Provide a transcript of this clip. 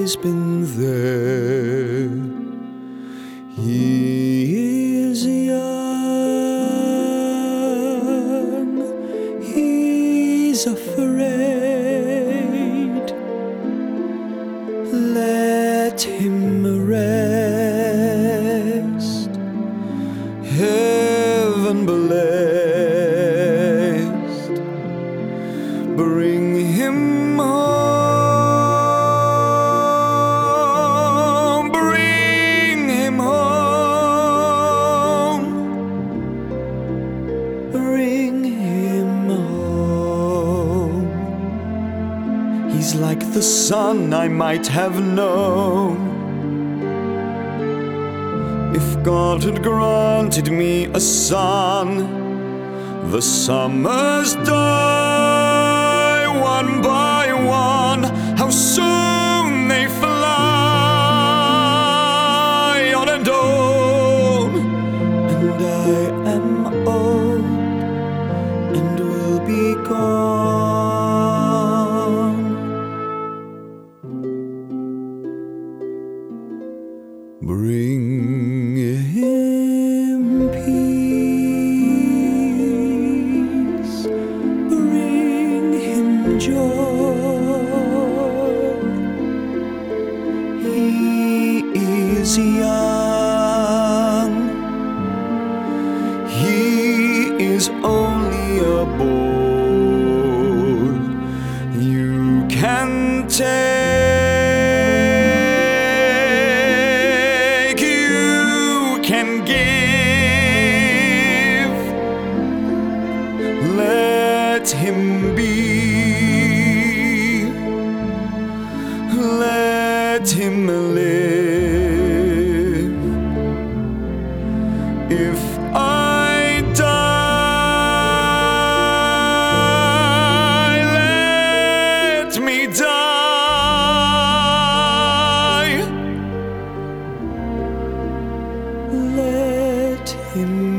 always been there. He is young, he's afraid. Let him rest, heaven blessed. Bring him home, bring him home, bring him home. He's like the son I might have known if God had granted me a son. The summers die one by one, how soon they fly on and on. And I am old and will be gone. Bring him peace, bring him joy. He is young, he is only a boy. You can take, you can give. Let him be, let him live. If I die, let me die. Let him